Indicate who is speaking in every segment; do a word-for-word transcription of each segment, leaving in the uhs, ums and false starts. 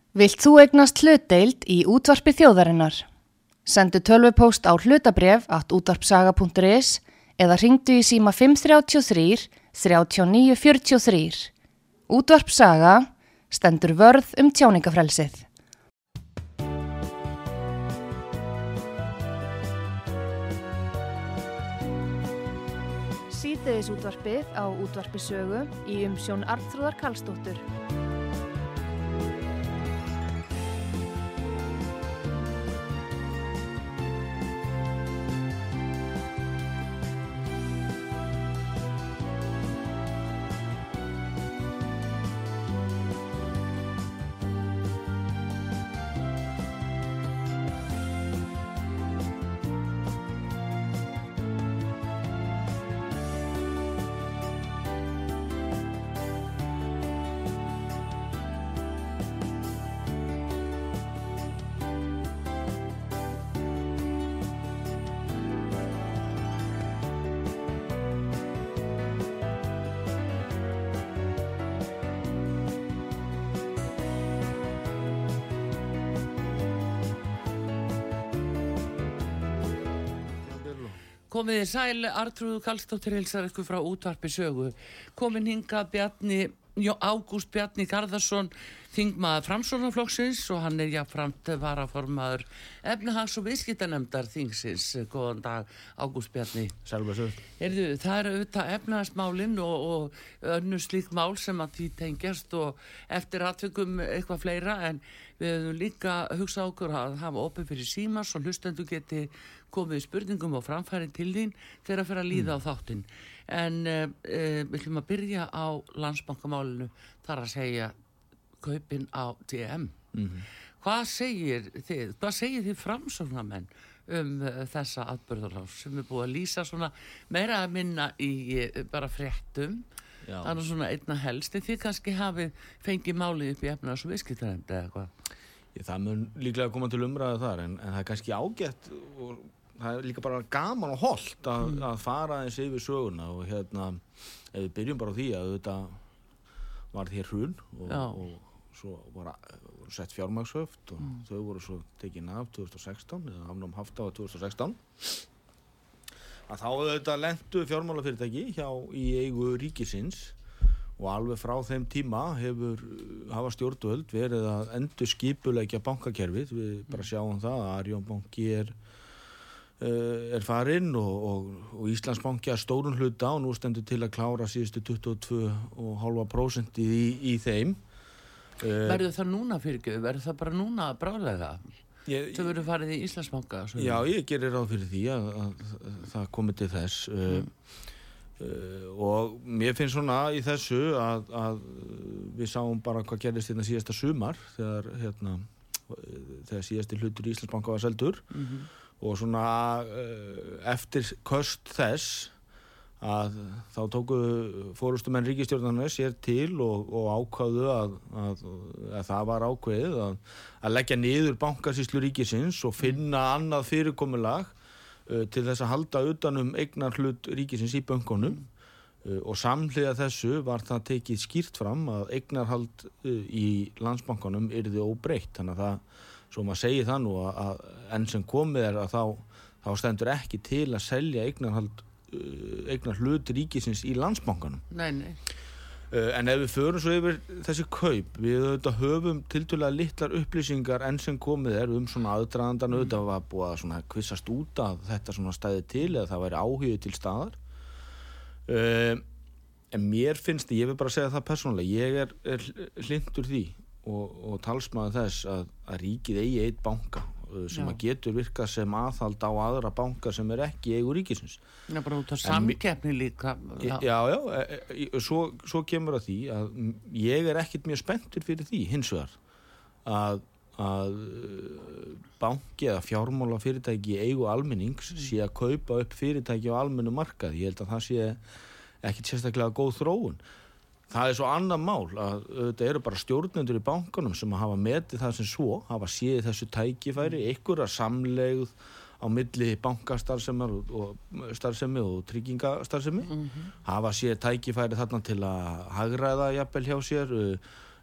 Speaker 1: Vilt þú eignast hlutdeild í útvarpi þjóðarinnar? Sendu tölvupóst á hlutabréf at útvarpsaga punktur is eða hringdu í síma fimm þrjú þrjú, þrjú níu fjögur þrjú. Útvarpsaga stendur vörð um tjáningafrelsið. Síðdegis útvarpið á útvarpi sögu í umsjón Arnþrúðar Karlsdóttur.
Speaker 2: Komið þið sæl, Arnþrúður Karlsdóttir heilsar ykkur frá útvarpi sögu. Komin hingað Bjarni, Ágúst Bjarni Garðarsson, þingmaður Framsóknarflokksins og hann er jafnframt varaformaður efnahags- og viðskiptanefndar þingsins. Góðan dag, Ágúst Bjarni.
Speaker 3: Sælblessuð.
Speaker 2: Heyrðu, það er auðvitað efnahagsmálin og, og önnur slík mál sem að því tengjast og eftir atvikum eitthvað fleira, en við höfum líka hugsað okkur að hafa opið fyrir síma svo hlustendur geti komið spurningum og framfæri til þín þegar að fyrir að líða mm. á þáttinn. En uh, uh, við ætlum að byrja á Landsbankamálinu, þar að segja kaupin á D M. Mm-hmm. Hvað segir þið, hvað segir þið Framsóknarmenn um uh, þessa atburðarás sem er búið að lýsa svona meira að minna í uh, bara fréttum? Já. Þannig svona einna helst, en þið kannski hafið fengið málið upp í efnahags- og viðskiptanefnd eða hvað?
Speaker 3: Ég, það mun líklega koma til umræðu þar, en, en það er kannski ágætt og það er líka bara gaman og hollt að, mm. að fara eins yfir söguna og hérna, ef við byrjum bara á því að þetta var hér hrun og, og svo var sett fjármagnshöft og mm. þau voru svo tekin af tvö þúsund og sextán eða afnám hafta á tvö þúsund og sextán að þá þetta lentu fjármálafyrirtæki hjá í eigu ríkisins og alveg frá þeim tíma hefur hafa stjórnvöld verið að endurskipuleggja bankakerfið. Við bara sjáum það að Arion banki er er farinn og, og, og Íslandsbanki að stórun hluta og nú stendur til að klára síðustu tuttugu og tvö komma fimm prósent í, í þeim.
Speaker 2: Verður það núna fyrirgjöf? Verður það bara núna bráðlega? Þú verður farið í Íslandsbanka?
Speaker 3: Já, ég gerir ráð fyrir því að, að, að það komi til þess. Mm. Uh, og mér finnst svona í þessu að, að við sáum bara hvað gerðist hérna síðasta sumar þegar, hérna, þegar síðasti hlutur í Íslandsbanka var seldur. Mm-hmm. Og svona uh, eftir köst þess að þá tóku forystumenn ríkisstjórnarinnar sér til og, og ákváðu að, að, að það var ákveðið að, að leggja niður bankasýslu ríkisins og finna annað fyrirkomulag uh, til þess að halda utanum eignarhlut ríkisins í bönkunum uh, og samhliða þessu var það tekið skýrt fram að eignarhald uh, í Landsbankanum yrði óbreytt, þannig að það svo maður segir það nú að, að enn sem komið er að þá, þá stendur ekki til að selja eignarhald, uh, eignarhlut ríkisins í Landsbankanum.
Speaker 2: Nei, nei.
Speaker 3: Uh, en ef við förum svo yfir þessi kaup, við auðvitað höfum tiltölulega litlar upplýsingar enn sem komið er um svona aðdragandan, mm. auðvitað var búið að svona kvissast út að þetta svona stæði til eða það væri áhugi til staðar. Uh, en mér finnst, ég vil bara segja það persónulega, ég er, er hlynntur því og, og talsmaður þess að, að ríkið eigi eitt banka uh, sem já. Að getur virkað sem aðhald á aðra banka sem er ekki í eigu ríkisins.
Speaker 2: Já, bara út á samkeppni líka.
Speaker 3: Já, já, já e, e, svo, svo kemur að því að ég er ekkit mjög spenntur fyrir því hins vegar að, að banki eða fjármála fyrirtæki í eigu almennings mm. sé að kaupa upp fyrirtæki á almennu markaði. Ég held að það sé ekkit sérstaklega góð þróun. Það er svo annað mál að þetta eru bara stjórnendur í bankanum sem hafa metið það sem svo, hafa séð þessu tækifæri, ykkur að samlegð á milli bankastarfsemi og, og starfsemi og tryggingastarfsemi, mm-hmm. hafa séð tækifæri þarna til að hagræða jafnvel hjá sér,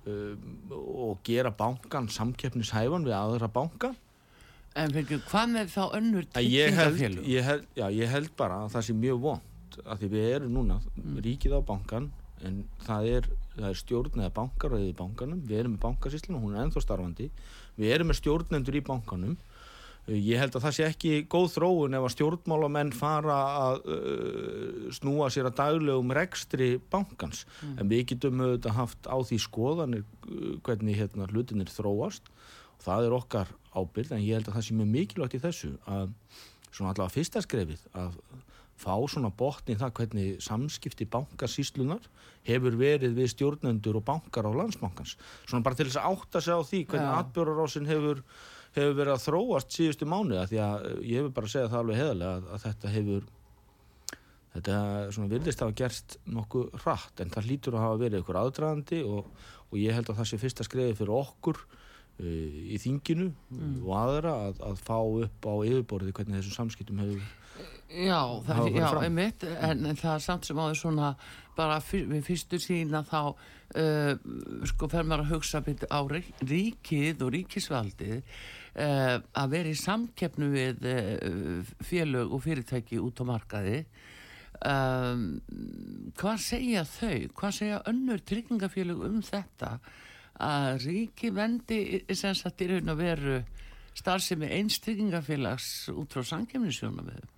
Speaker 3: uh, og gera bankan samkeppnishæfan við aðra banka.
Speaker 2: En fyrir, hvað með þá önnur
Speaker 3: Ég held,
Speaker 2: tryggingafélög?
Speaker 3: ég, held, já, ég held bara að það sé mjög vont að því við erum núna mm. ríkið á bankan en það er, það er stjórn eða bankaræðið í bankanum, við erum með bankasýsluna, hún er ennþá starfandi, við erum með stjórnendur í bankanum. Ég held að það sé ekki góð þróun ef að stjórnmálamenn fara að uh, snúa sér að daglegum rekstri bankans mm. en við getum auðvitað haft á því skoðanir uh, hvernig hérna hlutinir þróast. Það er okkar ábyrgð, en ég held að það sé mjög mikilvægt í þessu að svona allavega fyrsta skrefið að fá svona botn í það hvernig samskipti bankasýslunar hefur verið við stjórnendur og bankar á Landsbankans. Svona bara til þess að átta sig á því hvernig ja. atburðarásin hefur, hefur verið að þróast síðustu mánuði, því að ég hefur bara að segja það alveg heiðarlega að, að þetta hefur þetta svona virðist hafa gerst nokkuð hratt, en það hlýtur að hafa verið ykkur aðdragandi og, og ég held að það sé fyrsta skrefið fyrir okkur í þinginu mm. og aðra að, að fá upp á yfirborðið hvernig þessum samskiptum hefur
Speaker 2: Já, það, já einmitt, en, en það er samt sem áður svona bara fyr, við fyrstu sína þá uh, sko fer maður að hugsa á ríkið og ríkisvaldið uh, að vera í samkeppnu við uh, félög og fyrirtæki út á markaði. Um, hvað segja þau? Hvað segja önnur tryggingafélög um þetta? Að ríki vendi sem sagt í raun að veru starfsemi eins tryggingafélags út frá samkeppnissjónarmiðum.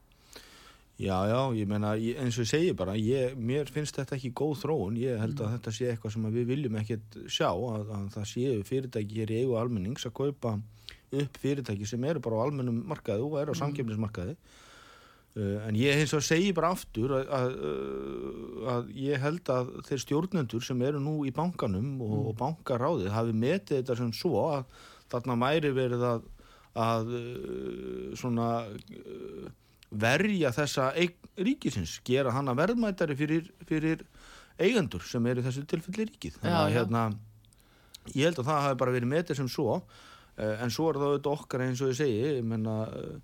Speaker 3: Já, já, ég meina, ég, eins og ég segi bara, ég, mér finnst þetta ekki góð þróun, ég held að mm. þetta sé eitthvað sem við viljum ekkert sjá, að, að það séu fyrirtæki hér í eigu almennings að kaupa upp fyrirtæki sem eru bara á almennum markaði og eru á mm. samkeppnismarkaði. Uh, en ég hins vegar segi bara aftur að, að, að ég held að þeir stjórnendur sem eru nú í bankanum og, mm. og bankaráðið hafi metið þetta sem svo að þarna væri verið að, að svona verja þessa eign ríkisins, gera hana verðmætari fyrir, fyrir eigendur sem eru í þessu tilfelli ríkið. Þannig að hérna, ég held að það hafi bara verið metið sem svo, en svo er það auðvitað okkar eins og ég segi, ég menna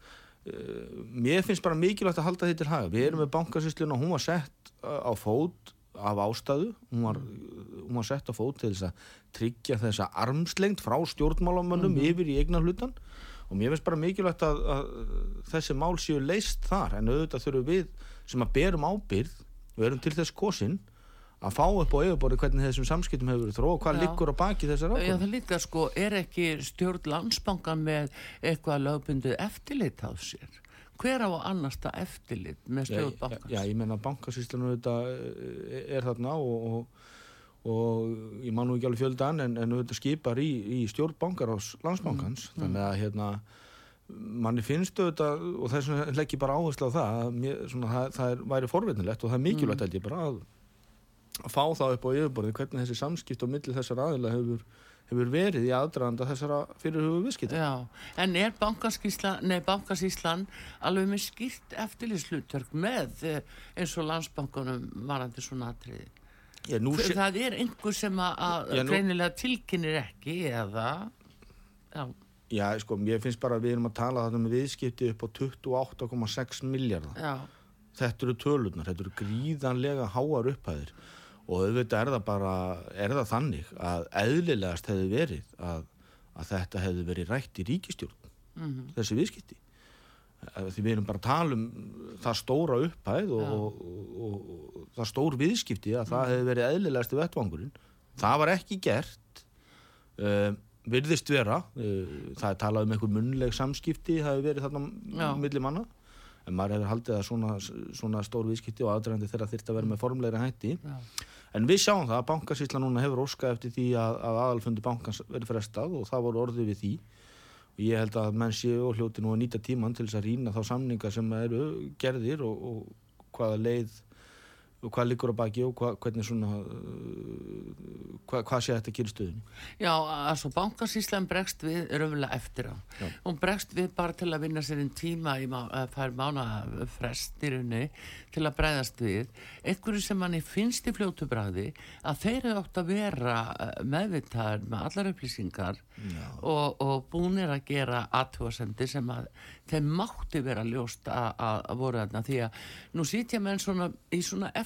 Speaker 3: Uh, mér finnst bara mikilvægt að halda því til haga. Við erum með bankasýsluna, hún var sett á fót af ástæðu, hún var, hún var sett á fót til þess að tryggja þessa armslengd frá stjórnmálamönnum mm-hmm. yfir í eignarhlutan og mér finnst bara mikilvægt að, að þessi mál séu leyst þar, en auðvitað þurfum við sem að berum ábyrgð, við erum til þess kosin að fá upp á yfirborði hvernig þessum samskiptum hefur verið þróað og hvað liggur á baki þessar ákvörðunar. Já, það líka sko, er ekki stjórn Landsbankan með eitthvað lögbundið eftirlit á sér? Hver á að annast það eftirlit með stjórn bankans? Já, já, ég meina bankasýslan auðvitað er þarna og, og, og ég man nú ekki alveg fjöldan en, en auðvitað skipar í, í stjórn bankarás Landsbankans, mm. þannig að hérna manni finnst auðvitað og þess vegna legg ég bara áherslu á það að mér, svona, það, það er, væri forvitnilegt og það er mikilvægt held ég bara að að fá það upp á yfirborðið hvernig þessi samskipt á milli þessar aðila hefur, hefur verið í aðdraganda þessara fyrirhuguðu viðskipta. Já, en er bankasýslan, nei, bankasýslan alveg með skýrt eftirlitshlutverk með eins og Landsbankanum varandi svona atriði? Já, nú sé... Það er einhver sem að, að Já, nú... greinilega tilkynir ekki eða... Já. Já, sko, ég finnst bara að við erum að tala þarna með viðskipti upp á tuttugu og átta komma sex milljarða. Já. Þetta eru tölurnar, þetta eru gríðanlega háar upphæðir. Og auðvitað er það bara, er það þannig að eðlilegast hefði verið að, að þetta hefði verið rætt í ríkisstjórn, mm-hmm. þessi viðskipti. Því við erum bara að tala um það stóra upphæð og, og, og, og það stór viðskipti að það hefði verið eðlilegast í vettvangurinn. Það var ekki gert, uh, virðist vera, uh, það er talað um einhver munnleg samskipti, það hefði verið þarna milli manna. En maður hefur haldið að svona, svona stór viðskipti og aðdragandi þeirra þyrfti að vera með formlegri hætti. Já. En við sjáum það að bankasýslan núna hefur óskað eftir því að, að aðalfundi bankans verið frestað og það voru orðið við því. Og ég held að menn séu og hljóti nú að nýta tímann til þess að rýna þá samningar sem eru gerðir og, og hvaða leið og hvað liggur á baki og hvað, hvernig svona hvað, hvað sé þetta að gera í stöðunni? Já, altså bankasýslan bregst við raunverulega eftir á. Já. Hún bregst við bara til að vinna sér einn tíma í má, fær mánaða frest í rauninni til að bregðast við. Einhverju sem manni finnst í fljótu bragði að þeir eru átt að vera meðvitaðir með allar upplýsingar og, og búnir að gera athugasemdir sem að þeim mátti vera ljóst að, að, að voru þarna því að nú sitja menn svona í svona eftir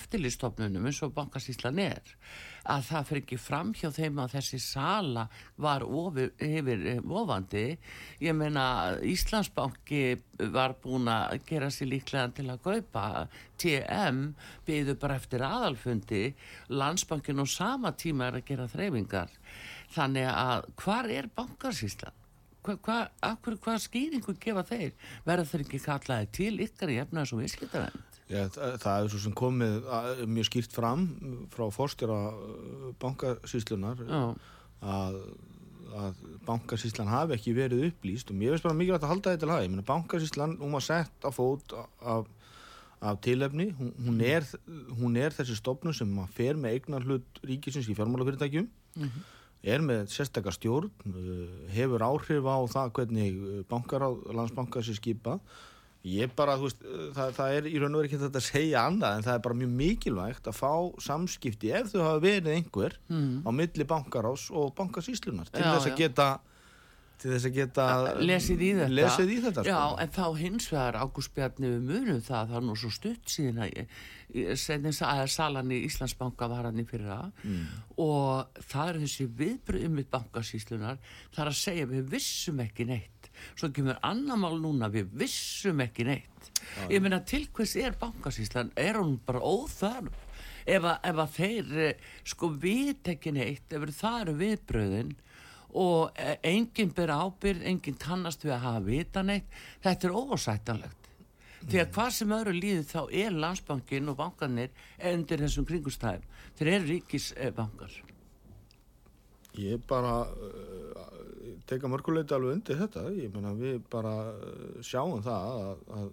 Speaker 2: eftirlitsstofnunum eins og Bankasýslan er, að það fyrir ekki fram hjá þeim að þessi sala var ofir, yfir ofandi. Ég meina Íslandsbanki var búin að gera sér líklega til að kaupa T M, biðu bara eftir aðalfundi, Landsbankin á sama tíma er að gera þreifingar. Þannig að hvar er Bankasýslan? Hvað hva, hva skýringu gefa þeir? Verða þeir ekki kallaði til ykkar í efnaðs- og viðskiptavernd?
Speaker 3: Já, það, það er svo sem komið mjög skýrt fram frá forstjóra Bankasýslunar að, að Bankasýslan hafi ekki verið upplýst og mér finnst bara mikilvægt að halda þetta til haga. Ég meina Bankasýslan, hún var sett á fót af, af tilefni, hún, hún, er, hún er þessi stofnun sem fer með eignarhlut ríkisins í fjármálafyrirtækjum, mm-hmm. er með sérstakar stjórn, hefur áhrif á það hvernig bankar á Landsbankans er skipað. Ég bara, þú veist, það, það er í raun og veru ekki þetta að segja annað, en það er bara mjög mikilvægt að fá samskipti ef þau hafa verið einhver mm. á milli bankarás og Bankasýslunar til já, þess að geta til þess að geta
Speaker 2: lesið í þetta,
Speaker 3: lesið í þetta
Speaker 2: já,
Speaker 3: sko.
Speaker 2: En þá hins vegar Ágúst Bjarni við munum það, það er nú svo stutt síðan að salan í Íslandsbanka var hann í fyrra mm. og það er þessi viðbröð um Bankasýslunar, það er að segja við vissum ekki neitt, svo kemur annar mál núna, við vissum ekki neitt já, ég meina til hvers er Bankasýslan, er hún bara óþörf ef að, ef að þeir sko vit ekki neitt, ef það eru viðbröðin og enginn ber ábyrgð, enginn kannast við að hafa vita neitt, þetta er ósættanlegt. Mm. Því að hvað sem öðru líður þá er Landsbankin og bankarnir undir þessum kringumstæðum. Þeir eru ríkisbankar.
Speaker 3: Ég bara uh, teka mörguleiti alveg undir þetta. Ég meina við bara uh, sjáum það að, að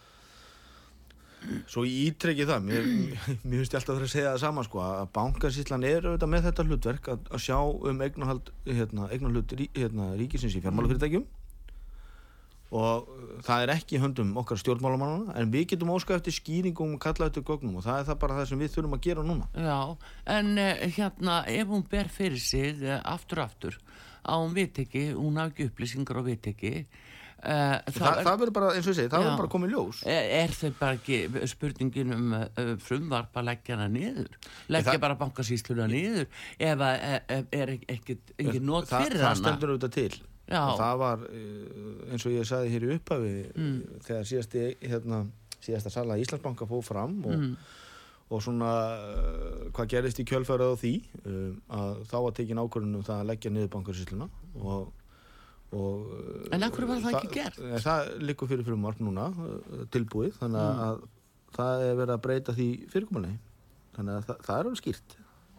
Speaker 3: svo ég ítreki það, mér, mér finnst ég alltaf að vera að segja það sama sko, að Bankasýslan er auðvitað með þetta hlutverk að, að sjá um eignarhald, hérna, eignarhlut hérna, ríkisins í fjármálafyrirtækjum og það er ekki í höndum okkar stjórnmálamannana, en við getum óskað eftir skýringum og kalla eftir gögnum og það er það bara það sem við þurfum að gera núna.
Speaker 2: Já, en uh, hérna, ef hún ber fyrir sig uh, aftur aftur, á hún veit ekki, hún hafi ekki upplýsingar og veit ekki, Uh,
Speaker 3: það, það verður bara, eins og ég segi, það verður bara komið ljós.
Speaker 2: Er, er þau bara ekki spurningin um uh, frumvarp að leggja hana niður? Leggja það, bara Bankasýsluna niður ef að er, er ekkert ekki nót fyrir hana?
Speaker 3: Það stendur auðvitað til.
Speaker 2: Já.
Speaker 3: Og það var, eins og ég sagði hér í upphafi, mm. þegar síðasti, hérna, síðasta sala Íslandsbanka fóð fram og, mm. og svona, uh, hvað gerist í kjölfarið á því, uh, að þá var tekin ákvörðun um það að leggja niður Bankasýsluna og Og,
Speaker 2: en af hverju var það, það ekki gert?
Speaker 3: Það, það liggur fyrir frumvarp núna tilbúið, þannig mm. að það er verið að breyta því fyrirkomulega, þannig að það, það er alveg skýrt.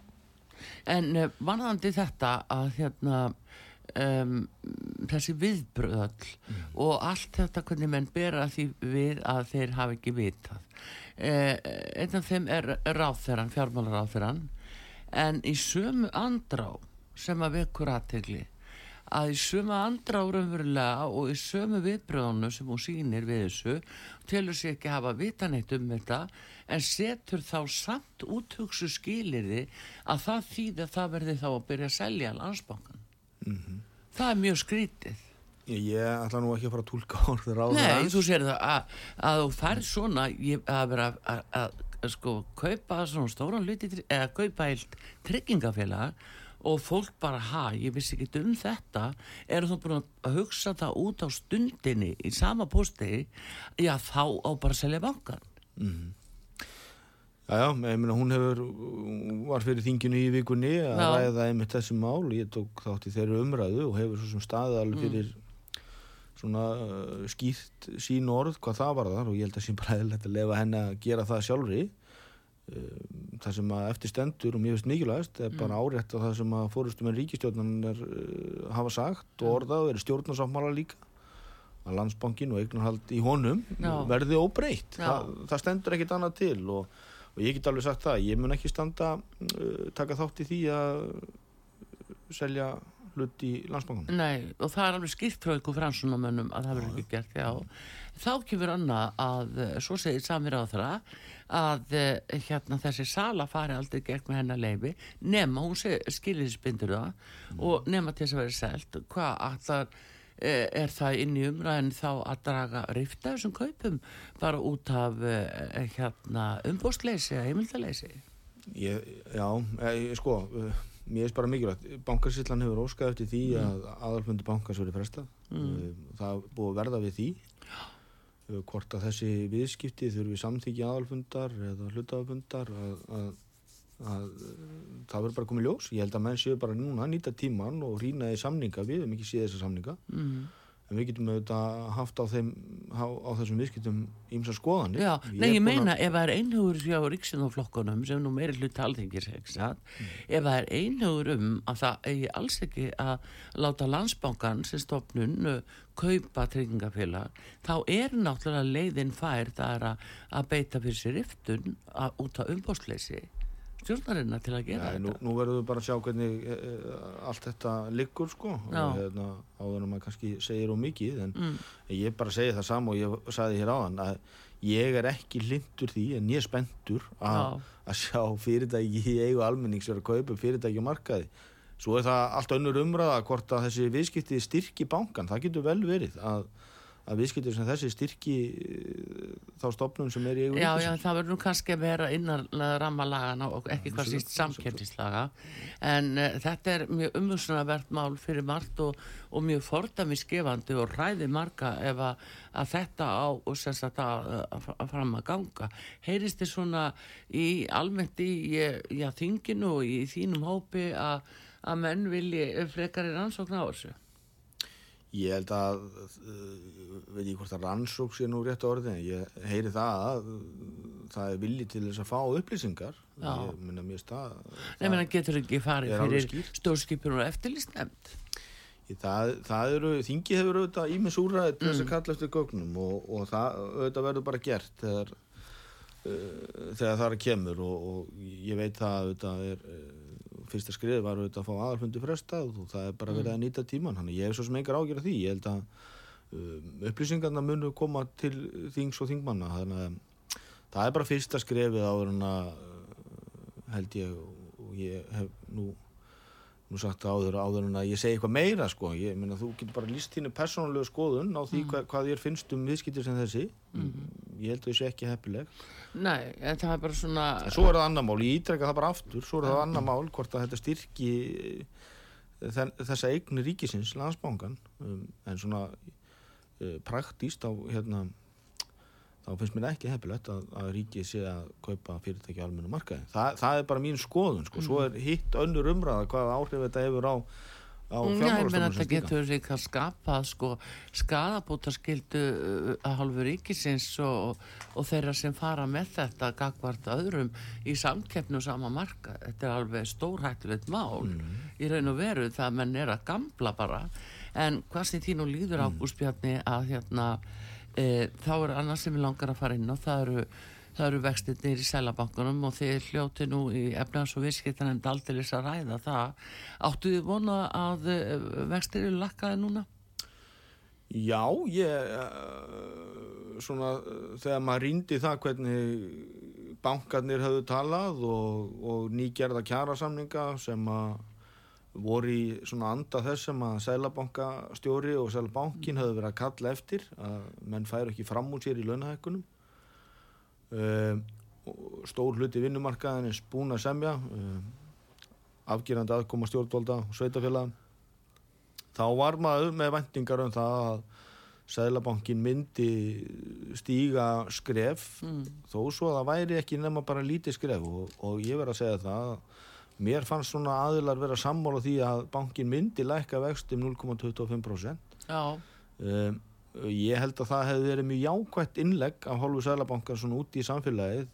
Speaker 2: En uh, varðandi þetta að hérna um, þessi viðbröð mm. og allt þetta hvernig menn bera því við að þeir hafi ekki vitað uh, einn af þeim er ráðherran, fjármálaráðherran, en í sömu andrá sem að vekur athygli að í sömu andrá raunverulega og í sömu viðbröðunum sem hún sýnir við þessu telur sig ekki hafa vita neitt um þetta en setur þá samt úthugsu skilyrði að það þýði að það verði þá að byrja að selja Landsbankan. Mm-hmm. Það er mjög skrítið.
Speaker 3: Ég, ég ætla nú ekki að fara að túlka orður á það.
Speaker 2: Nei, þú sér það að, að þú færð svona ég, að vera að, að, að sko kaupa svona stóran hluti eða kaupa heilt tryggingafélag og fólk bara, ha, ég vissi ekki um þetta, eru þá búin að hugsa það út á stundinni í sama pósti, já, þá á bara að selja bankan.
Speaker 3: Mm. Já, já, ég meina, hún hefur, var fyrir þinginu í vikunni að já. ræða einmitt þessi mál, ég tók þátt í þeirri umræðu og hefur svo sem staðið alveg fyrir mm. svona uh, skýrt sín orð hvað það var þar og ég held að sín bara eðlilegt að lefa henni að gera það sjálfri. Það sem að eftir stendur og mér finnst mikilvægast er bara árétt að það sem að forystumenn ríkisstjórnarinnar uh, hafa sagt og orðað og eru stjórnarsáttmála líka að Landsbankin og eignarhald í honum Já. verði óbreytt. Þa, það stendur ekkit annað til og, og ég get alveg sagt það, ég mun ekki standa uh, taka þátt í því að selja hlut í Landsbankanum.
Speaker 2: Nei, og það er alveg skýrt frá ykkur framsóknarmönnum að það verður ekki gert, já. Þá kemur annað að, svo segir samir á það, að hérna þessi sala fari aldrei gegn með hennar leyfi, nema hún skilir spindur það mm. og nema til þess að vera selt, hvað allar er það inn í umræðin þá að draga rifta þessum kaupum bara út af hérna umbóðsleysi eða heimildaleysi?
Speaker 3: Ég, já, ég, sko, mér er bara mikilvægt. Bankasýslan hefur óskað eftir því mm. að aðalfundi bankans verið frestað. Mm. Það búið að verða við því. Hvort að þessi viðskipti þurfi samþykki aðalfundar eða hlutafundar að, að að það verður bara komið ljós. Ég held að menn séu bara núna að nýta tíman og rýna í samninga, við hefum ekki séð þessa samninga mm. en við getum auðvitað haft á þeim á, á þessum viðskiptum ýmsar skoðanir.
Speaker 2: Já, ég nei ég meina að... ef það er einhugur hjá ríkisstjórnarflokkunum sem nú meiri hluti Alþingis mm. ef það er einhugur um að það eigi alls ekki að láta Landsbankann sem stofnun kaupa tryggingafélag, þá er náttúrulega leiðin fær það er að, að beita fyrir sér riftun að, út á umbóðsleysi stjórnarinnar til að gera
Speaker 3: ja,
Speaker 2: þetta.
Speaker 3: Nú, nú verðum við bara að sjá hvernig e, e, allt þetta liggur sko og hérna, áður en maður kannski segir of mikið en mm. ég bara segi það sama og ég sagði hér áðan að ég er ekki hlynntur því en ég er spenntur að, að sjá fyrirtæki í eigu almennings vera að kaupa fyrirtæki á markaði. Svo er það allt önnur umræða hvort að þessi viðskipti styrki bankan, það getur vel verið að að viðskiptir sem þessi styrki þá stofnun sem er í eigu
Speaker 2: Já, já, það verður nú kannski að vera innan rammalagana og ekki ja, hvað síst samkeppnislaga en uh, þetta er mjög umhugsunarvert mál fyrir margt og, og mjög fordæmisgefandi og ræði marga ef að, að þetta á og sem sagt að, að, að fram að ganga. Heyrist þið svona í almennt í já, þinginu og í þínum hópi að, að menn vilji frekari rannsókn á þessu?
Speaker 3: Ég held að, uh, veit ég hvort að rannsókn sé nú rétt orðin, ég heyri það að það er vilji til þess að fá upplýsingar. Já. Ég minna mér stað.
Speaker 2: Nei, menn getur ekki farið fyrir stjórnskipun og eftirlitsnefnd.
Speaker 3: Það, það eru, þingi hefur auðvitað ímis úrræði til þess að kalla eftir gögnum og, og það auðvitað verður bara gert þegar, uh, þegar það kemur og, og ég veit það auðvitað er... Uh, fyrsta skrið var auðvitað að fá aðalfundi frestað og það er bara verið að nýta tíman þannig ég hef svo sem engar ágjör af því ég held að um, upplýsingarna munu koma til þings og þingmanna þannig að það er bara fyrsta skrifið áður en að uh, held ég og ég hef nú nú sagt áður áður en að ég segi eitthvað meira sko, ég meina þú getur bara lýst þínu persónulegu skoðun á því mm. hva, hvað þér finnst um viðskiptir sem þessi mm. ég held að þessi ekki heppileg.
Speaker 2: Nei, en það er bara svona
Speaker 3: en svo er það annar mál, ég ítreka það bara aftur svo er það annar mál, hvort að þetta styrki þessa eign ríkisins Landsbankann, um, en svona uh, praktíst á hérna þá finnst mér ekki heppilegt að, að ríkið sé að kaupa fyrirtæki á almennu markaði. Þa, það er bara mín skoðun, sko. Svo er hitt önnur umræða hvaða áhrif þetta hefur á, á fjármálastofnunum sem slíka.
Speaker 2: Þetta getur líka skapað sko, skaðabótaskyldu að hálfu ríkisins og, og þeirra sem fara með þetta gagnvart öðrum í samkeppni og sama markað. Þetta er alveg stórhættulegt mál mm. í raun og veru það menn er að gamla bara. En hvað sem þín og líður Ágúst Bjarni að hérna E, þá er annars sem við langar að fara inn og það eru, það eru vextirnir í Seðlabankanum og þeir hljóti nú í efnahags- og viðskiptanefnd aldeilis að ræða það. Áttu þið vona að vextir eru lækkaði núna?
Speaker 3: Já, ég uh, svona þegar maður rýndi það hvernig bankarnir höfðu talað og, og nýgerða kjarasamninga sem að voru í svona anda þess sem að Seðlabankastjóri og Seðlabankin höfðu verið að kalla eftir að menn færu ekki fram úr sér í launahækkunum um, stór hluti vinnumarkaðinins búin að semja um, afgerandi aðkoma stjórnvalda og sveitafélaga þá var maður með væntingar um það að Seðlabankin myndi stíga skref mm. þó svo að það væri ekki nema bara lítið skref og, og ég verð að segja það að mér fannst svona aðilar vera sammála því að bankin myndi lækka vexti um núll komma tuttugu og fimm prósent. Já. Um, ég held að það hefði verið mjög jákvætt innlegg af hálfu Seðlabankar svona út í samfélagið.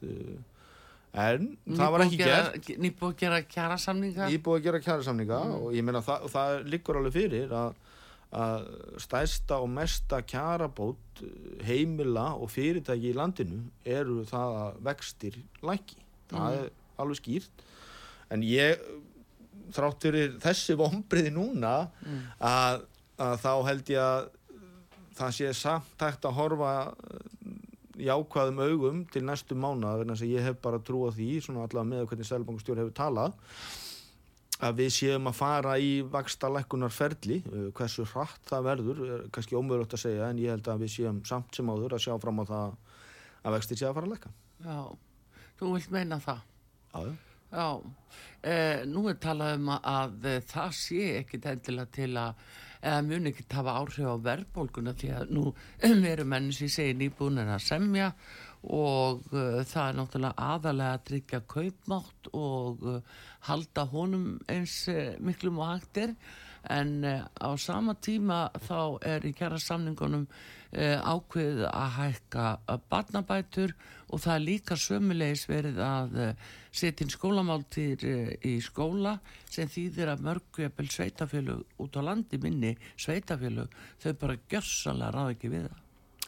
Speaker 3: En Ný það var ekki
Speaker 2: gera,
Speaker 3: gert.
Speaker 2: Nýbúið að gera kjarasamninga?
Speaker 3: Nýbúið að gera kjarasamninga mm. og ég meina það, það liggur alveg fyrir að, að stærsta og mesta kjarabót heimila og fyrirtæki í landinu eru það að vextir lækki. Það mm. er alveg skýrt. En ég, þrátt fyrir þessi vonbrigði núna, mm. að, að þá held ég að það sé samt hægt að horfa jákvæðum augum til næstu mánaða, vegna þess að ég hef bara trú á því, svona allavega með hvernig Seðlabankastjóri hefur talað, að við séum að fara í vaxtalækkunarferli, hversu hratt það verður, er kannski ómögulegt að segja, en ég held að við séum samt sem áður að sjá fram á það að vextir sé að fara að lækka.
Speaker 2: Já, þú vilt meina það?
Speaker 3: Já, já.
Speaker 2: Já, eh, nú er talað um að, að það sé ekkit endilega til að, eða muni ekki hafa áhrif á verðbólguna því að nú eru menn sem segir nýbúnir að semja og uh, það er náttúrulega aðalega að tryggja kaupmátt og uh, halda honum eins uh, miklum og hægt er en uh, á sama tíma þá er í kjarasamningunum uh, ákveðið að hækka barnabætur og það er líka sömulegis verið að uh, setja inn skólamáltíðir uh, í skóla sem þýðir að mörg jafnvel sveitafélög út á landi minni sveitafélög þau bara gjörsamlega ráða ekki við það.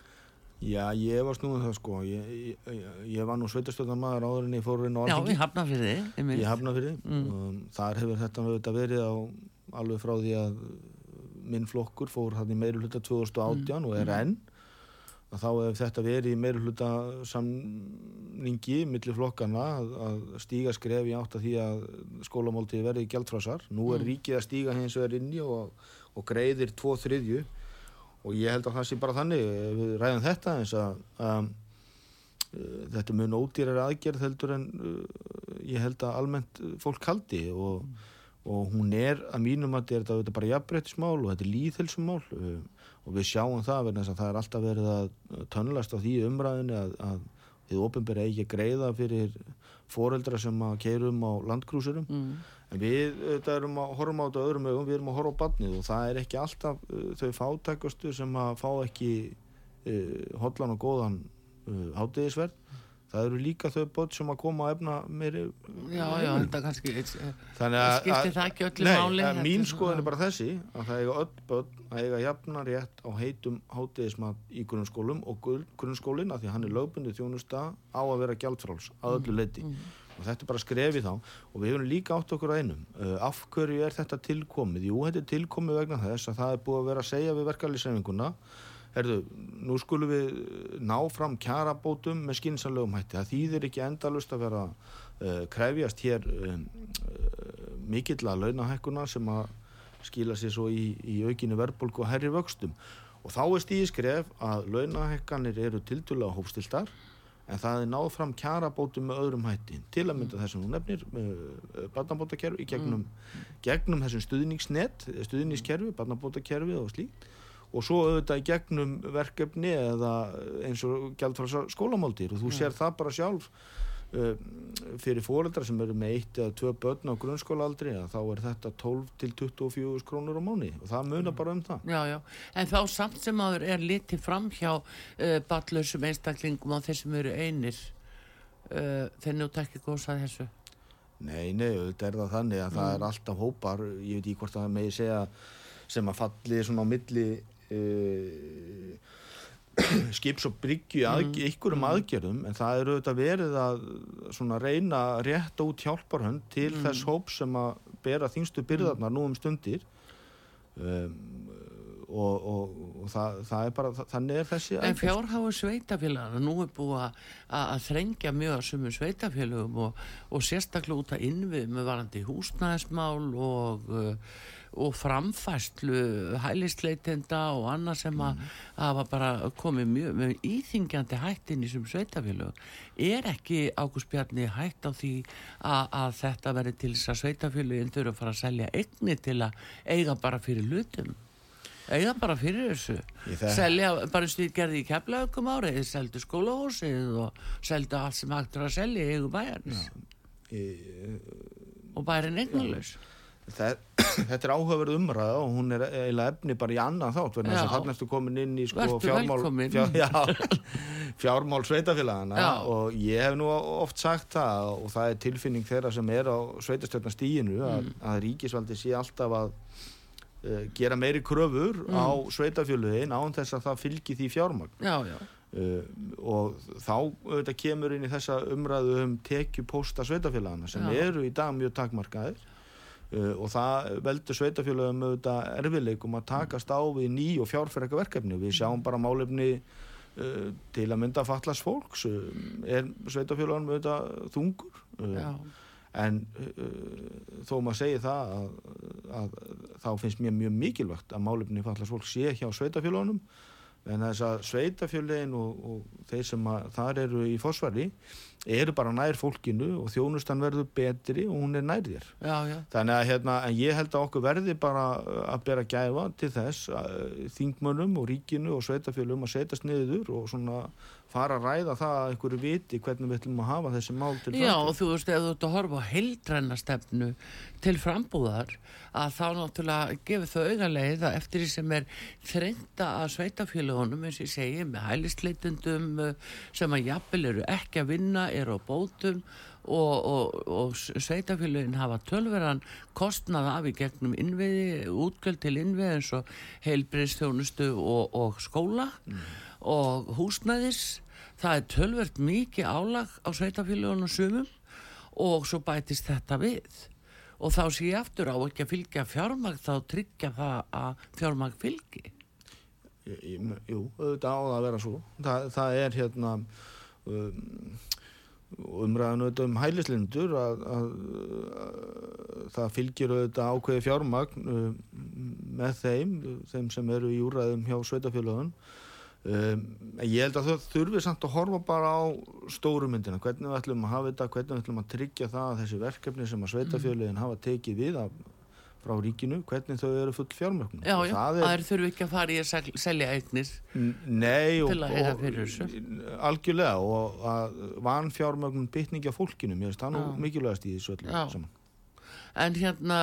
Speaker 3: Já, ég var snúið það sko, ég, ég, ég var nú sveitarstjórnarmaður áður en ég fór inn á Alþingi.
Speaker 2: Já, ég Hafnarfirði.
Speaker 3: Ég Hafnarfirði, mm. og þar hefur þetta auðvitað verið á alveg frá því að minn flokkur fór hann í meirihluta tvö þúsund og átján mm. og er enn. Að þá hefur þetta verið í meirihluta samningi milli flokkana að, að stíga skref í átt að því að skólamáltíð verði gjaldfrjálsar. Nú er mm. ríkið að stíga hins vegar inn í og, og greiðir tvo þriðju. Og ég held að það sé bara þannig, við ræðum þetta eins að, að uh, þetta mun ódýrari aðgerð heldur en uh, ég held að almennt fólk haldi og, mm. og hún er að mínum að þetta, þetta er bara jafnréttismál og þetta er lýðheilsumál uh, og við sjáum það vegna þess að það er alltaf verið að tönnlast á því umræðinni að, að þið opinbera ekki að greiða fyrir foreldra sem að keyrum á landkrúsurum. Mm. En við þetta erum að horfa á þetta öðrum augum, við erum að horfa á barnið og það er ekki alltaf uh, þau fátækustu sem að fá ekki uh, hollan og góðan uh, hádegisverð. Það eru líka þau börn sem að koma að efna meiri.
Speaker 2: Já, já, þetta kannski
Speaker 3: þannig að
Speaker 2: skiptir það ekki öllu
Speaker 3: nei,
Speaker 2: máli.
Speaker 3: Nei, mín skoðun er bara þessi að það eiga öll börn að eiga jafna rétt á heitum hádegismat í grunnskólum og grunnskólinn að því hann er lögbundið þjónusta á að vera gjaldfrjáls að öllu leyti. Mm. Og þetta er bara skrefið þá og við höfum líka átt okkur á einum. Uh, af hverju er þetta tilkomið? Jú, þetta er tilkomið vegna þess að það er búið að vera að segja við verkalýðshreyfinguna herðu, nú skulum við ná fram kjarabótum með skynsamlegum hætti. Það þýðir ekki endalaust að vera uh, krefjast hér um, uh, mikilla launahækkuna sem að skila sér svo í, í aukinni verðbólgu og hærri vöxtum. Og þá er stigið skref að launahækkanir eru tiltölulega hófstiltar en það er náð fram kjarabótum með öðrum hætti. Til að mynda þessum hún nefnir uh, barnabótakerfi í gegnum, mm. gegnum þessum stuðningsnet, stuðningskerfi, barnabótakerfi og slíkt. Og svo auðvitað í gegnum verkefni eða eins og gjaldfrjálsar skólamáltíðir og þú sér það bara sjálf uh, fyrir foreldra sem eru með eitt eða tvö börn á grunnskólaaldri að þá er þetta tólf til tuttugu og fjögur krónur á mánuði og það munar bara um það.
Speaker 2: Já, já, en þá samt sem áður er litið fram hjá uh, barnlausum einstaklingum á þessum eru einir uh, þeir njóta ekki góðsað þessu.
Speaker 3: Nei, nei, þetta er það þannig að mm. það er alltaf hópar, ég veit ekki hvort það megi segja sem að falli svona á milli Uh, skips og bryggju mm. ykkurum mm. aðgerðum en það eru auðvitað verið að svona reyna rétt út hjálparhönd til mm. þess hóp sem að bera þyngstu byrðarnar nú um stundir um, og, og, og það, það er bara þannig er þessi
Speaker 2: en fjárhagur sveitafélagana nú er búið að, að þrengja mjög að sumum sveitafélagum og, og sérstaklega út að innvið með varandi húsnæðismál og og framfærslu hælisleitenda og annað sem að mm. hafa bara komið mjög með íþyngjandi hætt inn í þessum sveitafélög. Er ekki Ágúst Bjarni hætt á því að, að þetta verði til þess að sveitafélögin þurfa að fara að selja eignir til að eiga bara fyrir hlutum? Eiga bara fyrir þessu. Selja bara stíð gerði í Keflavíkum árið, seldu skólahúsið og seldu allt sem hægt er að selja í eigu bæjarins. Ég... Og bærin eignalaus.
Speaker 3: Það, þetta er áhugaverð umræða og hún er eiginlega efni bara í annan þátt verðan þess að þarna ertu komin inn í sko, fjármál, fjár, já, fjármál sveitafélagana og ég hef nú oft sagt það og það er tilfinning þeirra sem er á sveitarstjórnarstiginu að, mm. að ríkisvaldi sé alltaf að uh, gera meiri kröfur mm. á sveitafélögin án þess að það fylgi því fjármagn.
Speaker 2: Já, já.
Speaker 3: Uh, og þá auðvitað kemur inn í þessa umræðu um tekjupósta sveitafélagana sem já. Eru í dag mjög takmarkaðir. Uh, og það veldur sveitafélögum auðvitað erfiðleikum að takast á við ný og fjárfreka verkefni. Við sjáum bara málefni uh, til að mynda fatlaðs fólks uh, er sveitafélögum auðvitað þungur uh, en uh, þó maður segir það að, að þá finnst mér mjög mikilvægt að málefni fatlaðs fólks sé hjá sveitafélögunum, en þess að sveitafélögin og, og þeir sem að, þar eru í forsvari eru bara nær fólkinu og þjónustan verður betri og hún er nær þér.
Speaker 2: Já, já.
Speaker 3: Þannig að hérna, en ég held að okkur verði bara að bera gæfa til þess að þingmönnum og ríkinu og sveitafélögum að setjast niður og svona fara að ræða það að einhverju viti hvernig við ætlum að hafa þessi mál til framtíðar.
Speaker 2: Já, og þú veist, ef þú ert að horfa á heildræna stefnu til frambúðar, að þá náttúrulega gefur þau augaleið að eftir því sem er þrengta að sveitafélögunum, eins og ég segi, með hælisleitendum sem að jafnvel eru ekki að vinna, eru á bótum og, og, og sveitafélögin hafa tölverðan kostnað af í gegnum innviði, útgjöld til innviði eins og heilbrigðisþjónustu og, og skóla mm. og húsnæðis. Það er tölvert mikið álag á sveitafélögunum sumum og svo bætist þetta við. Og þá sé ég aftur á ekki að fylgja fjármagn, þá tryggja það að fjármagn fylgi.
Speaker 3: Jú, auðvitað á það að vera svo. Það, það er hérna um, umræðan auðvitað um hælislindur að, að, að það fylgir auðvitað ákveði fjármagn um, með þeim, þeim sem eru í úrræðum hjá sveitafélögum. Um, ég held að þau þurfi samt að horfa bara á stóru myndina, hvernig við ætlum að hafa þetta, hvernig við ætlum að tryggja það að þessi verkefni sem að sveitafélögin hafa tekið við af, frá ríkinu, hvernig þau eru full fjármögnun.
Speaker 2: Já, já, það er, þurfi ekki að fara í að sel, selja eignir
Speaker 3: nei, og,
Speaker 2: til að heyra fyrir þessu.
Speaker 3: Algjörlega, og að vanfjármögnun bitningi af fólkinu, mér finnst það nú mikilvægast í þessu öllu saman.
Speaker 2: En hérna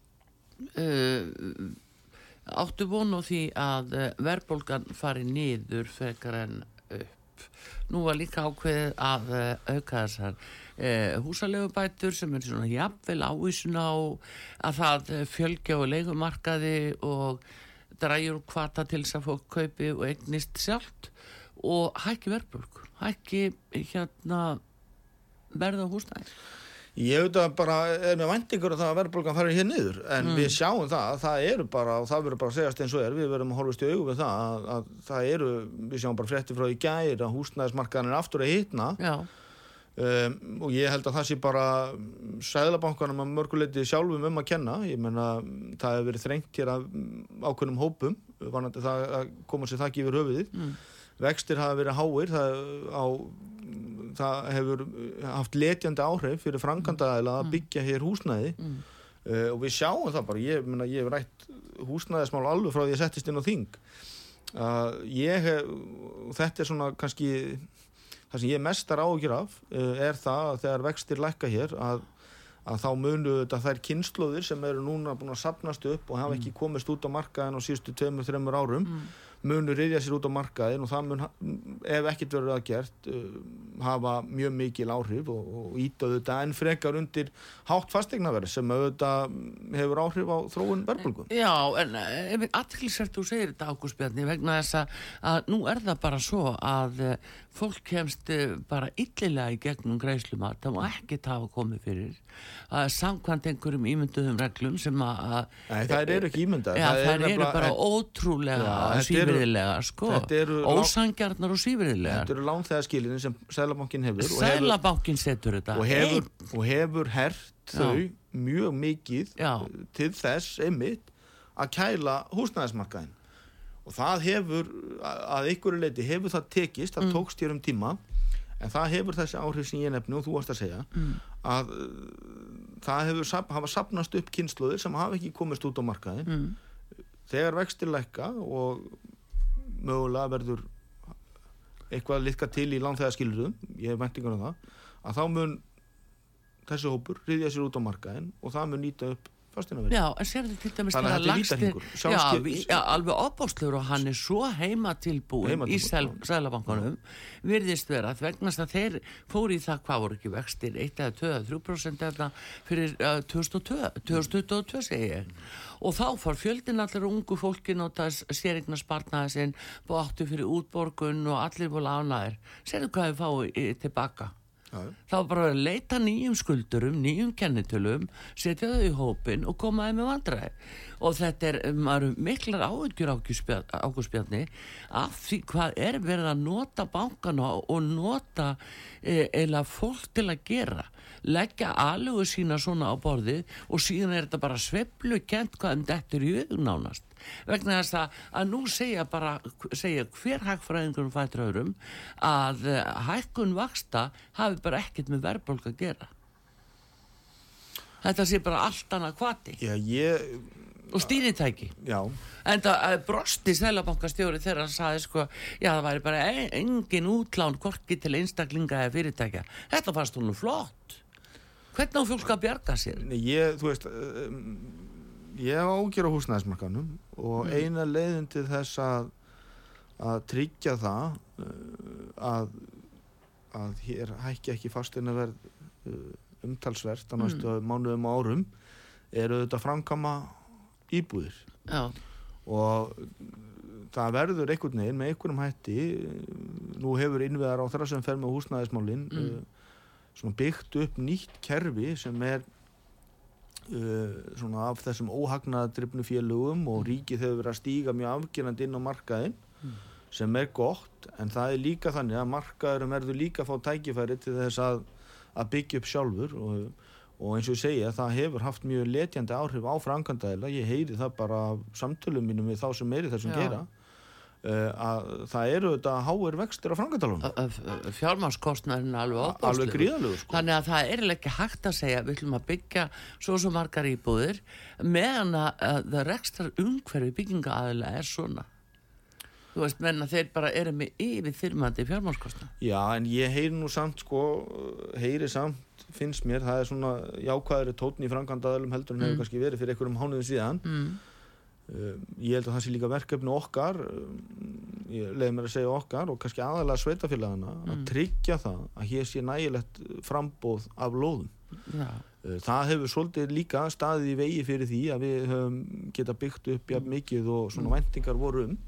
Speaker 2: uh, áttu von á því að verðbólgan fari niður frekar en upp. Nú var líka ákveðið að auka þessar eh, húsaleigubætur sem er svona jafnvel ávísun á að það fjölgi á leigumarkaði og drægjur hvata til þess að fólk kaupi og eignist sjálft og hækki verðbólgu, hækki hérna verð á húsnæði.
Speaker 3: Ég veit að bara er með væntingur að það að verðbólgan fari hér niður, en mm. við sjáum það að það eru bara, og það verður bara að segjast eins og er, við verðum að horfast í augu við það að, að það eru, við sjáum bara fréttir frá í gær að húsnæðismarkaðan er aftur að hitna um, og ég held að það sé bara Seðlabankanum að mörguleiti sjálfum um að kenna. Ég meina, það hefur verið þrengt hér af ákveðnum hópum, vanandi það að koma sér þakki yfir höfuðið. Mm. Vextir hafa verið háir, það á það hefur haft letjandi áhrif fyrir framkvæmdaaðila að byggja hér húsnæði mm. uh, og við sjáum það bara, ég, meina, ég hef rætt húsnæðismál alveg frá því ég settist inn á þing. Uh, ég hef, þetta er svona kannski það sem ég mestar áhyggjur af uh, er það að þegar vextir lækka hér að, að þá munu þetta þær kynslóðir sem eru núna búin að safnast upp og hafa ekki komist út á markaðin á síðustu tveimur, þremur árum mm. munu ryðja sér út á markaðin og það mun, ef ekkert verður að gert, uh, hafa mjög mikil áhrif og, og íta þetta enn frekar undir hátt fasteignaverð sem auðvitað hefur áhrif á þróun verðbólgu.
Speaker 2: Já, en ef athyglisvert þú segir þetta, Ágúst Bjarni, vegna þess að, að nú er það bara svo að fólk kemst bara illilega í gegnum greiðslumat, það má ekki hafa komið fyrir að samkvæmt einhverjum ímynduðum reglum sem að...
Speaker 3: Nei, það eru ekki ímyndað.
Speaker 2: Já, það eru er bara en, ótrúlega svívirðilega, sko, ósangjarnar og svívirðilegar.
Speaker 3: Þetta eru lánþegaskilin sem Seðlabankinn hefur.
Speaker 2: Seðlabankinn setur þetta.
Speaker 3: Og hefur, og hefur hert þau Já. mjög mikið Já. til þess einmitt að kæla húsnæðismarkaðinn. Og það hefur, að einhverju leiti hefur það tekist, það mm. tókst hér um tíma, en það hefur þessi áhrif sem ég nefni og þú varst að segja, mm. að það hefur hafa safnast upp kynslóðir sem hafa ekki komist út á markaðin. Mm. Þegar vextir lækka og mögulega verður eitthvað liðka til í lánþegaskilyrðum, ég hef væntingar um það, að þá mun þessi hópur ryðja sér út á markaðin og það mun nýta upp fasteignaverð.
Speaker 2: Já, en sér þetta til dæmis
Speaker 3: þannig að þetta er vítarhingur.
Speaker 2: Já, já, alveg opbáslegur og hann er svo heimatilbúin heima í Seðlabankanum virðist vera að vegnast að þeir fóru í það hvað voru ekki vextir eitt eða tvö eða þrjú prósent eða fyrir uh, tvö þúsund og tvö, tvö þúsund tuttugu og tvö segi ég. Og þá fór fjöldin allir ungu fólki nota séreigna sparnaði sinn bóttu fyrir útborgun og allir voru ánægðir. Sérðu hvað þau fái tilbaka? Þá bara að leita nýjum skuldurum, nýjum kennitölum, setja þau í hópin og koma þeim með vandræði. Og þetta er, maður miklar áhyggjur Ágúst Bjarni af því hvað er verið að nota bankana og nota e, eila fólk til að gera. leggja alugu sína svona á borðið og síðan er þetta bara sveiflukent hvað um dettur í hug nánast. Vegna þess að, að nú segja bara segja hver hagfræðingur fætur öðrum að hækkun vaxta hafi bara ekkert með verðbólgu að gera. Þetta sé bara allt annað hvati.
Speaker 3: Já, ég...
Speaker 2: Og stýritæki.
Speaker 3: Já.
Speaker 2: En það brosti Seðlabankastjóri þegar hann sagði sko, já það væri bara engin útlán hvorki til einstaklinga eða fyrirtækja. Þetta fannst hún flott. Hvernig á fólk að bjarga sér?
Speaker 3: Nei, ég, þú veist, um, ég hef ágjör á húsnæðismarkanum og mm. eina leiðin til þess að, að tryggja það að, að hér hækki ekki fasteignaverð umtalsvert á næstu mm. mánuðum og árum eru þetta framkama íbúðir.
Speaker 2: Já.
Speaker 3: Og það verður einhvern veginn með einhverjum hætti, nú hefur innviðar á þeirra sem fer með húsnæðismálin mm. uh, svona byggt upp nýtt kerfi sem er uh, svona af þessum óhagnaðardrifnu félögum og ríkið hefur verið að stíga mjög afgerandi inn á markaðinn mm. sem er gott, en það er líka þannig að markaðurum verður líka að fá tækifæri til þess að að byggja upp sjálfur og, og eins og ég segja, það hefur haft mjög letjandi áhrif á framkvæmdaaðila. Ég heyri það bara samtölum mínum við þá sem er í þessum gera uh, að það eru þetta háir vextir á framkvæmdaalunum.
Speaker 2: Fjármagnskostnaðurinn er alveg óbúslegur.
Speaker 3: Alveg gríðarlegur, sko.
Speaker 2: Þannig að það er ekki hægt að segja við ætlum að byggja svo svo margar íbúðir meðan að það rekstar umhverfi byggingaaðila er svona. Þú veist, menna þeir bara eru með yfir þyrmandi fjármagnskostnað. Já,
Speaker 3: en ég heyri nú samt, sko, heyri samt, finnst mér, það er svona jákvæðari tónn í framkvæmdaaðilum heldur en mm. hefur kannski verið fyrir einhverjum mánuðum síðan. Mm. Uh, ég held að það sé líka verkefni okkar, ég leiði mér að segja okkar og kannski aðalega sveitafélagana mm. að tryggja það að hér sé nægilegt framboð af lóðum.
Speaker 2: Já.
Speaker 3: Uh, það hefur svolítið líka staðið í vegi fyrir því að við höfum geta byggt upp jafn mikið og svona mm. væntingar voru um.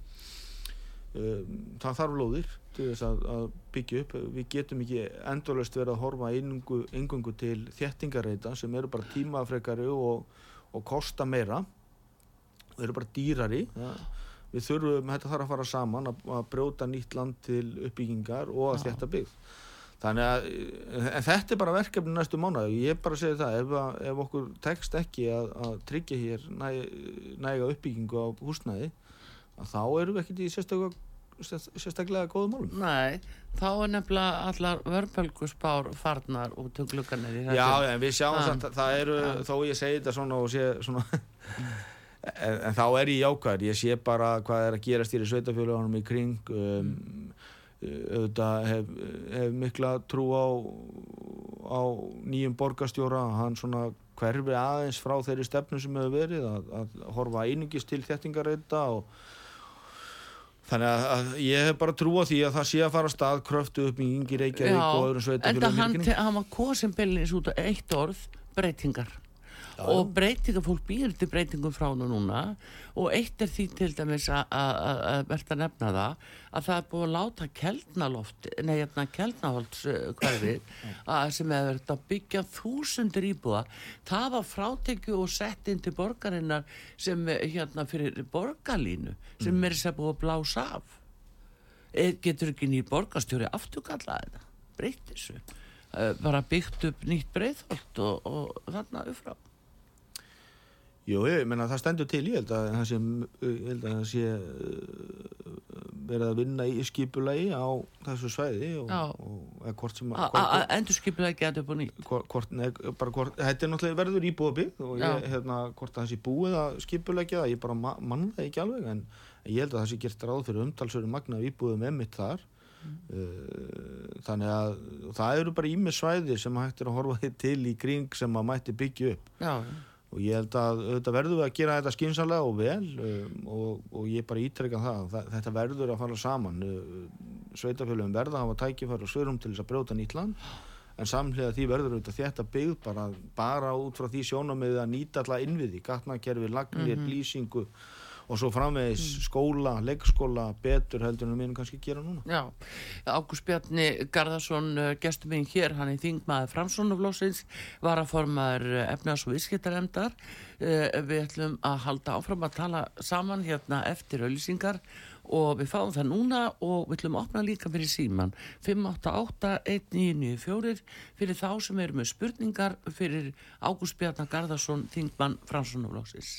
Speaker 3: Það þarf lóðir til þess að, að byggja upp. Við getum ekki endalaust verið að horfa einungu, eingungu til þéttingareita sem eru bara tímafrekari og, og kosta meira og eru bara dýrari. Það, við þurfum, þetta þarf að fara saman að, að brjóta nýtt land til uppbyggingar og að þétta byggð. Þannig að en þetta er bara verkefni næstu mánuði. Ég bara segi það, ef, að, ef okkur tekst ekki að, að tryggja hér næ, næga uppbyggingu á húsnæði, að þá erum við ekkert í sérstaklega, sérstaklega góðum málum.
Speaker 2: Nei, þá er nefnilega allar vörpölguspár farnar út um glugganir.
Speaker 3: Já, en við sjáum samt að það eru, þó ég segi þetta svona og sé svona, en, en þá er ég jákvæður. Ég sé bara hvað er að gerast hér í sveitafélögunum í kring. Um, mm. Auðvitað hef, hef mikla trú á, á nýjum borgarstjóra. Hann svona hverfi aðeins frá þeirri stefnu sem hefur verið að, að horfa einungis til þéttingareita og þannig að, að ég hef bara trú á því að það sé að fara að stað kröftu uppbygging í Reykjavík og öðrum sveitafélögum.
Speaker 2: En það hann var kosin beinlínis út á eitt orð, breytingar. Já. Og breytingar, fólk býr til breytingum frá nú núna og eitt er því til dæmis að verða að nefna það að það er búið að láta Keldnaloft, nei hérna Keldnaholtskverfið sem hefur verið að byggja þúsundir íbúða. Það var frátekju og sett inn til borgarinnar sem hérna fyrir borgarlínu sem mm. er þess að búið að blása af. Getur ekki nýr borgarstjóri afturkalla þetta? Breytt þessu. Bara byggt upp nýtt Breiðholt og, og þarna uppfrá.
Speaker 3: Jú, ég menna það stendur til, ég held að það sé, ég held að það sé verið að vinna í skipulagi á þessu svæði og, og hvort sem
Speaker 2: að endur skipulagi geta upp og nýtt
Speaker 3: hvort, nei, bara hvort, þetta er náttúrulega verður íbúðabyggð og ég, hérna, hvort það sé búið að skipulegja það, ég bara mann það ekki alveg en ég held að það sé gert ráð fyrir umtalsverðu magna af íbúðum einmitt þar mm. þannig að það eru bara ýmis svæði sem hægt er að horfa til í kring sem að mætti byggja upp.
Speaker 2: Já.
Speaker 3: Og ég held að þetta verður við að gera þetta skynsamlega og vel um, og, og ég bara ítreka það. það. Þetta verður að fara saman. Sveitafélögum verða að hafa tækifæri og svigrúm til þess að brjóta nýtt land en samhliða því verður þetta þétta byggð bara, bara út frá því sjónarmiði að nýta alla innviði, gatnakerfi, lagnir, mm-hmm. lýsingu og svo framvegis mm. skóla, leikskóla betur heldur en við munum kannski gera núna.
Speaker 2: Já, Ágúst Bjarni Garðarsson gestur minn hér, hann er þingmaður Framsóknarflokksins, varaformaður efnahags- og viðskiptanefndar. Við ætlum að halda áfram að tala saman hérna eftir auglýsingar og við fáum það núna og við ætlum að opna líka fyrir síman fimm átta átta einn níu níu fjögur fyrir þá sem eru með spurningar fyrir Ágúst Bjarna Garðarsson, þingmann Framsóknarflokksins.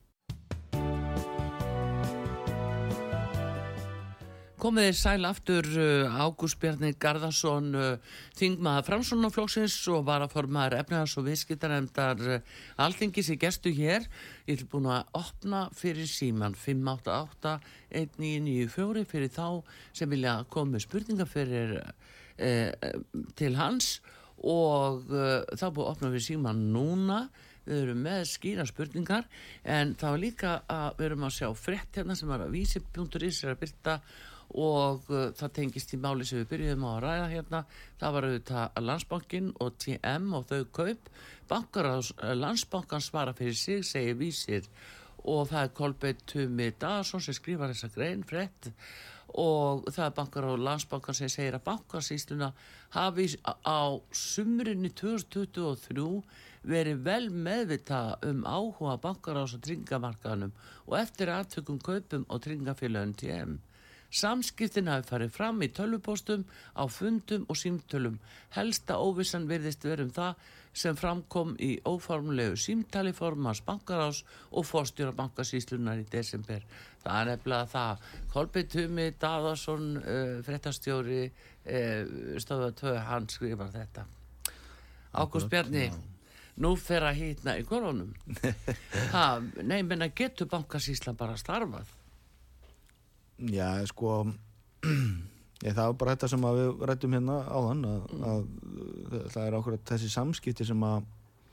Speaker 2: Komið þið sæl aftur Ágúst Bjarni Garðarsson, þingmaður Framsóknarflokksins og varaformaður efnahags- og viðskiptanefndar Alþingis í gestu hér. Ég er búin að opna fyrir síman fimm átta átta einn níu níu fjögur fyrir þá sem vilja koma með spurningar fyrir eh, til hans og eh, þá búin að opna fyrir síman núna. Við erum með skýra spurningar en það var líka að við erum að sjá frétt hérna sem var að vísi punktur is er að byrta og uh, það tengist í máli sem við byrjuðum á að ræða hérna. Það var auðvitað Landsbankinn og T M og þau kaup. Bankaráðs Landsbankan svara fyrir sig, segir vísir og það er Kolbeinn Tumi Daðarsson sem skrifar þessa grein frétt og það er Bankaráð Landsbankan sem segir að Bankasýsluna hafi á sumrinu tvö þúsund tuttugu og þrjú verið vel meðvitað um áhuga Bankaráðs á tryggingamarkaðnum og eftir attökum kaupum og tryggingafélögum T M. Samskiptin hafi farið fram í tölvupóstum, á fundum og símtölum. Helsta óvissan virðist verið um það sem framkom í óformlegu símtali formans Bankaráðs og forstjóra Bankasýslunnar í desember. Það er nefnilega það. Kolbeinn Tumi Daðarsson, uh, fréttastjóri, uh, stöðvar tvö, hann skrifar þetta. Ágúst Bjarni, nú fer að hýtna í koronum. ha, nei, menna getur Bankasýslan bara starfað?
Speaker 3: Já, sko ég, það var bara þetta sem að við rættum hérna áðan að, mm. að það er okkur þessi samskipti sem að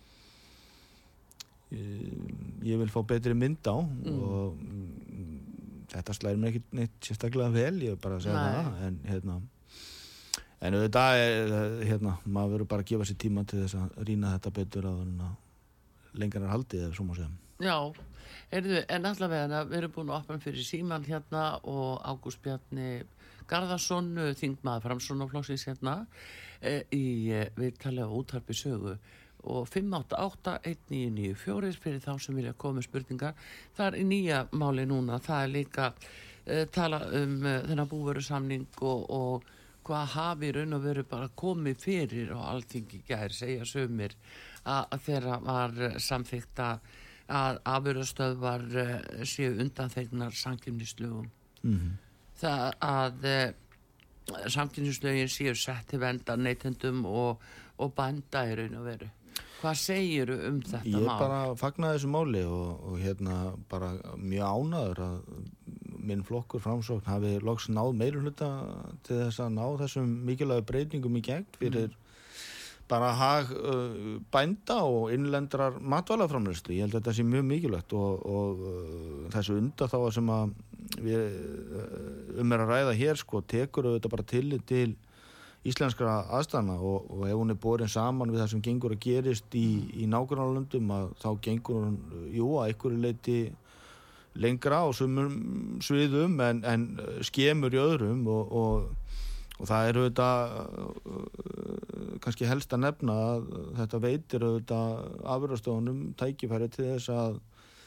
Speaker 3: ég, ég vil fá betri mynd á mm. og mm, þetta slæðir mér ekki neitt sérstaklega vel, ég vil bara segja Nei. það en hérna en auðvitað er, hérna, maður verður bara að gefa sér tíma til þess að rýna þetta betur að lengar er haldið eða svo má segja.
Speaker 2: Já, heyrðu, en allavega við erum búin að opna fyrir síman hérna og Ágúst Bjarni Garðarsson, þingmaður Framsóknarflokksins hérna e, í e, viðtali á útvarpi sögu og fimm átta átta einn níu níu fjögur fyrir þá sem vilja koma með spurningar. Það er í nýja máli núna, það er líka e, tala um e, þennan búvörusamning og, og hvað hafi raun og veru bara komið fyrir og Alþingi gær segja sumir að, að þeirra var samþykkt að að afurðastöðvar uh, séu undanþegnar samkeppnislögum. Mm-hmm. Það að uh, samkeppnislögin séu sett til verndar neytendum og, og bænda í raun og veru. Hvað segir um þetta mál?
Speaker 3: Ég bara fagnaði þessu máli og, og hérna bara mjög ánægður að minn flokkur Framsókn hafi loks náð meirihluta til þess að ná þessum mikilvægu breytingum í gegn fyrir mm. bara hag uh, bænda og innlendrar matvælaframleiðslu. Ég held að þetta sé mjög mikilvægt og, og uh, þessu undanþága sem að við uh, um er að ræða hér sko, tekur auðvitað bara tillit til íslenskra aðstæðna og, og ef hún er borin saman við það sem gengur að gerist í, í nágrannalöndum að þá gengur hún, jú, að einhverju leyti lengra á sumum sviðum en, en skemur í öðrum og, og Og það er auðvitað uh, kannski helst að nefna að þetta veitir auðvitað afurðastöðunum tækifæri til þess að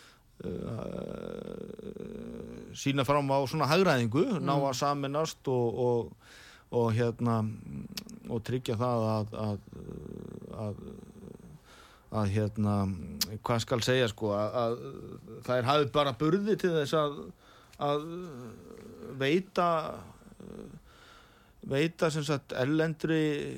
Speaker 3: uh, sína fram á svona hagræðingu, mm. ná að saminast og, og, og, hérna, og tryggja það að, að, að, að hérna, hvað skal segja sko, að, að það er hafið bara burði til þess að, að veita veita sem sagt erlendri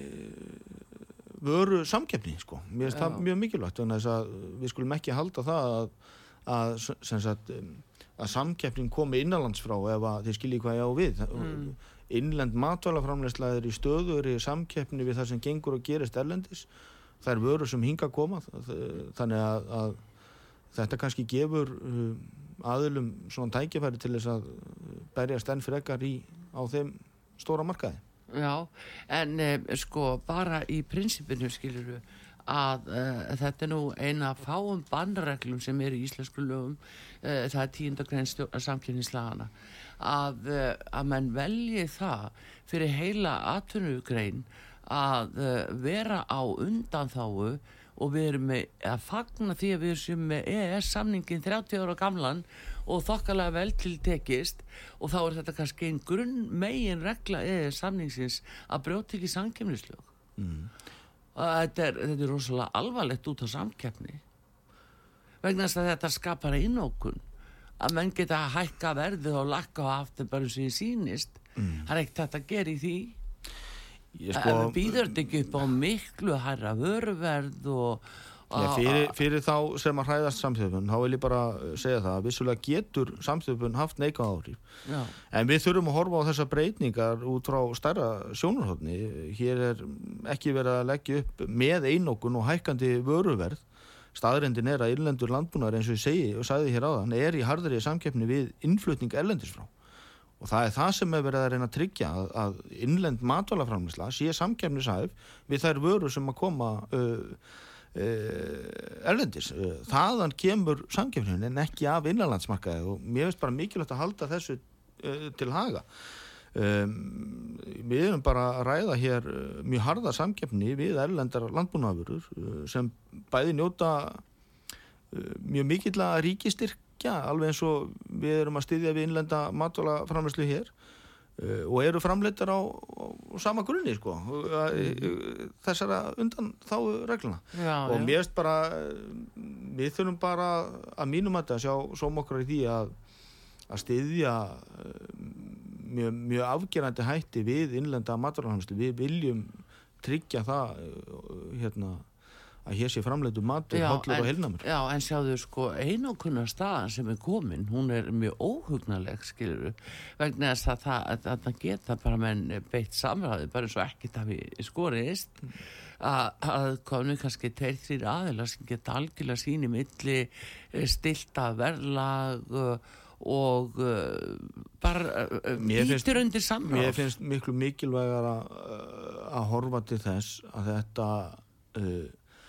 Speaker 3: vöru samkeppni sko. Mér finnst það mjög mikilvægt þannig að þess að við skulum ekki halda það að, að sem sagt að samkeppnin komi innanlands frá ef að þið skiljið hvað ég á við. Mm. Innlend matvælaframleiðsla er í stöðugri samkeppni við það sem gengur og gerist erlendis. Það er vörur sem hinga koma þannig að, að þetta kannski gefur aðilum svona tækifæri til þess að berjast enn frekar í á þeim stóra markaði.
Speaker 2: Já, en eh, sko bara í prinsipinu skilur við að uh, þetta er nú eina af fáum bannreglum sem er í íslensku lögum, uh, það er tíunda grein samkeppnislagana, að, uh, að menn velji það fyrir heila atvinnugrein að uh, vera á undanþágu og við erum með að fagna því að við erum með E E S samningin þrjátíu ára gamlan og þokkalega vel til tekist og þá er þetta kannski einn grunn megin regla eða samningsins að brjóta ekki samkeppnislög. Mm. Þetta er, þetta er rosalega alvarlegt út á samkeppni vegna þess að þetta skapar einokun að menn geta að hækka verðið og lakka á aftur bara sem ég sýnist mm. það er ekkert þetta að gera í því ég sko, ef býður þetta ekki upp á miklu hærra vöruverð og
Speaker 3: Já, fyrir, fyrir þá sem að hræðast samþjöfun þá vil ég bara segja það að vissulega getur samþjöfun haft neikvæð áhrif Já. En við þurfum að horfa á þessar breytingar út frá stærra sjónarhorni hér er ekki verið að leggja upp með einokun og hækkandi vöruverð staðreyndin er að innlendur landbúnaður eins og ég segi og sagði hér áðan er í harðri samkeppni við innflutning erlendis frá og það er það sem er verið að reyna að tryggja að, að innlend matvælaframleiðsla sé samkeppnishæf við þær vörur sem að koma uh, erlendis, þaðan kemur samkeppnin en ekki af innanlandsmarkaði og mér finnst bara mikilvægt að halda þessu uh, til haga um, við erum bara að ræða hér mjög harða samkeppni við erlendar landbúnaðarvörur uh, sem bæði njóta uh, mjög mikilla ríkistyrkja alveg eins og við erum að styðja við innlenda matvælaframleiðslu hér Uh, og eru framleiddar á, á sama grunni sko uh, þessara undan þá regluna já, og já. Mér veist bara við þurfum bara að mínum að sjá sóm okkar í því að að styðja uh, mjög, mjög afgerandi hætti við innlenda matvælaframleiðslu við viljum tryggja það uh, hérna að hér sé framleiddur matur, hollur og heilnæmur.
Speaker 2: Já, en sjáðu sko einokunnar staðan sem er komin, hún er mjög óhugnaleg, skilur vegna þess að það, að það geta bara menn beitt samræði, bara eins og ekkert hafi skoriðist, mm. að, að komin kannski tveir, þrír aðilar sem geta algjörlega sín í milli stilta verðlag og uh, bara vítur undir samráð.
Speaker 3: Mér finnst miklu mikilvægar að, að horfa til þess að þetta uh,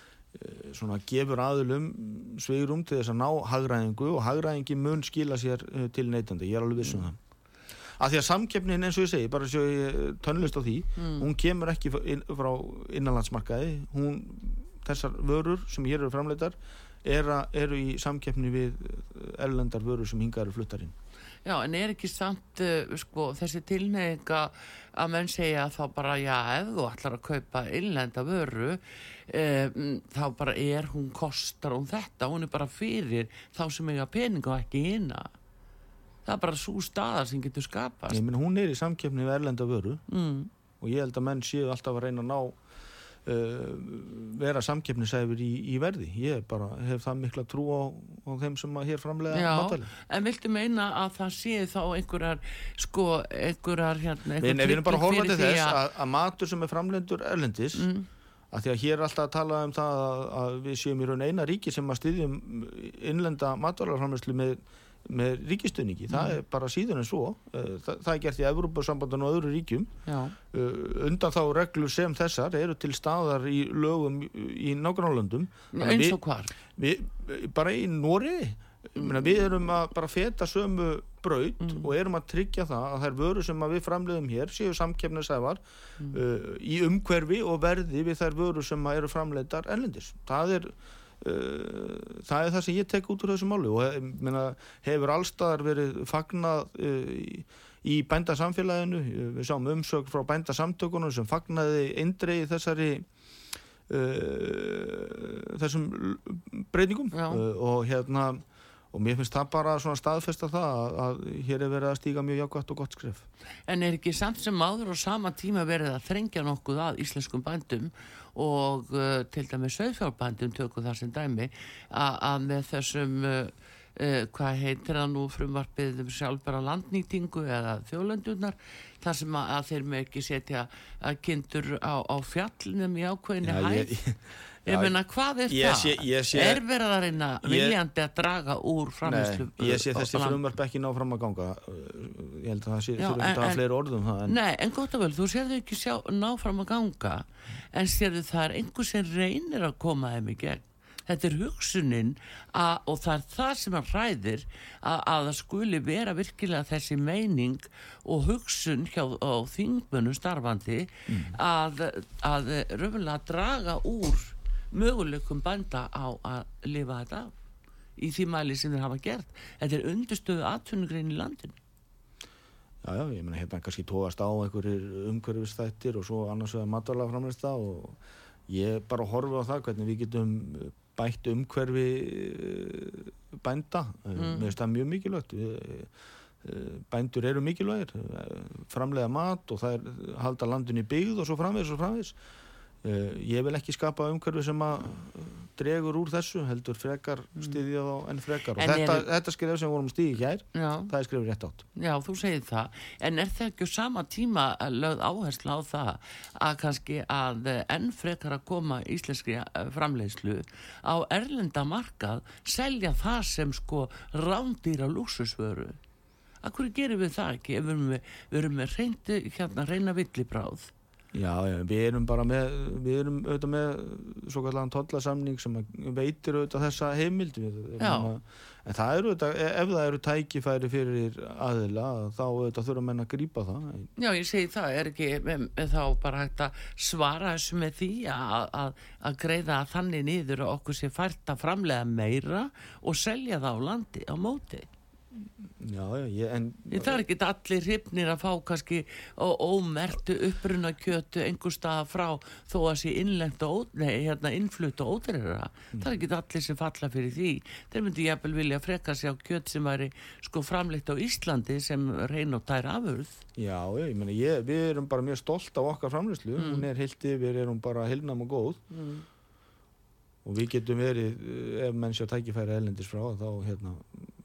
Speaker 3: svona gefur aðilum svigrum til þess að ná hagræðingu og hagræðingi mun skila sér til neytandi, ég er alveg viss um mm. það af því að samkeppnin eins og ég segi bara svo ég tönnlist á því mm. hún kemur ekki inn, frá innanlandsmarkaði hún, þessar vörur sem hér eru framleiddar er a, eru í samkeppni við erlendar vörur sem hingað eru fluttar inn.
Speaker 2: Já, en er ekki samt uh, sko, þessi tilneyinga að menn segja að þá bara, já, ef þú ætlar að kaupa innlenda vöru um, þá bara er hún kostar hún þetta, hún er bara fyrir þá sem eiga pening og ekki hina. Það er bara svo staða sem getur skapast.
Speaker 3: Ég menn, hún er í samkeppni við erlenda vöru mm. og ég held að menn séu alltaf að reyna að ná Uh, vera samkeppnisæfur í, í verði ég bara hef það mikla trú á, á þeim sem að hér framleiða matvæli.
Speaker 2: En viltu meina að það sé þá einhverjar sko einhverjar hérna
Speaker 3: einhver við erum bara að horfa til þess að, að, að matur sem er framleiður erlendis mm. að því að hér er alltaf að tala um það að, að við séum í raun eina ríki sem að styðjum innlenda matvælaframleiðslu með með ríkisstuðningi, mm. það er bara síður en svo það, það er gert í Evrópusambandinu og öðru ríkjum uh, undan þá reglur sem þessar eru til staðar í lögum í nágrannalöndum
Speaker 2: eins og hvar?
Speaker 3: Við, bara í Noregi mm. við erum að bara feta sömu braut mm. og erum að tryggja það að þær vörur sem við framleiðum hér séu samkeppnisæfar mm. uh, í umhverfi og verði við þær vörur sem eru framleiddar erlendis. Það er Uh, það er það sem ég tek út úr þessu máli og hef, meina, hefur allstaðar verið fagnað uh, í, í bændasamfélaginu við sáum umsögn frá bændasamtökunum sem fagnaði eindreið þessari uh, þessum breytingum uh, og hérna og mér finnst það bara svona staðfesta það að, að hér er verið að stíga mjög jákvætt og gott skref.
Speaker 2: En er ekki samt sem áður á sama tíma verið að þrengja nokkuð að íslenskum bændum og uh, til dæmis sauðfjárbændum tökum það sem dæmi að, að með þessum uh, uh, hvað heitir það nú frumvarpið um sjálfbæra landnýtingu eða þjóðlendurnar þar sem að, að þeir með ekki setja að kindur á, á fjallinum í ákveðinni hæð ég, ég, ég meina hvað er
Speaker 3: ég
Speaker 2: það?
Speaker 3: Sé, ég sé,
Speaker 2: er verið að reyna viljandi að draga úr framleiðslu?
Speaker 3: Nei, ég sé þessi frumvarp ekki ná fram að ganga ég held að það sé þurfum að hafa fleiri orðum það en...
Speaker 2: Nei, en gott og vel, þú sérðu ekki sjá, ná fram að ganga en sérðu það er einhver sem reynir að koma þeim í gegn. Þetta er hugsunin að, og það er það sem hann hræðir að, að það skuli vera virkilega þessi meining og hugsun hjá þingmönnum starfandi mm. að, að raunverulega draga úr möguleikum bænda á að lifa þetta af. í því mæli sem þeir hafa gert. Þetta er undirstöðu atvinnugrein í landinu.
Speaker 3: Já, já, ég meina hérna kannski tóast á einhverjir umhverfisþættir og svo annars vegar matvælaframleiðsla og ég bara horfi á það hvernig við getum bætt umhverfi bænda. Mm. Mér finnst það mjög mikilvægt. Bændur eru mikilvægir, framleiða mat og það er halda landinu í byggð og svo framvegis og framvegis. Ég vil ekki skapa umhverfi sem að dregur úr þessu, heldur frekar styðja þá en frekar. Og þetta, er, þetta skrif sem vorum stíði hér, já. Það er skrifið rétt átt.
Speaker 2: Já, þú segir það. En er það ekki á sama tíma lögð áhersla á það að kannski að enn frekar að koma íslenskri framleiðslu á erlenda markað, selja það sem sko rándýra lúxusvöru? Akkur gerum við það ekki ef við erum með, við erum með reyndu, hérna, reyna villibráð?
Speaker 3: Já, já, við erum bara með, við erum auðvitað með svo kallan tollasamning sem veitir auðvitað þessa heimild. Við, að, en það eru auðvitað, ef það eru tækifæri fyrir aðila, þá auðvitað þurfa menn að grípa það.
Speaker 2: Já, ég segi það, er ekki með, með þá bara hægt að svara þessu með því að, að, að greiða þannig niður að okkur sé fært að framleiða meira og selja það á landi, á móti.
Speaker 3: Já, já, ég, en...
Speaker 2: Það er ekki allir hrifnir að fá kannski ómertu uppruna kjötu einhver stað frá þó að sé innlent og, nei, hérna, innflutt og ódreira. Mm. Það er ekki allir sem falla fyrir því. Þeir myndi jafnvel vilja freka sig á kjöt sem væri sko framleitt á Íslandi sem reyn og tær afurð.
Speaker 3: Já, já, ég meni, ég, við erum bara mjög stolt af okkar framleiðslu. Mm. Hún er heilt yfir, erum bara heilnæm og góð. Mm. Og við getum verið, ef menn sjá tækifæri erlendis frá, þá hérna...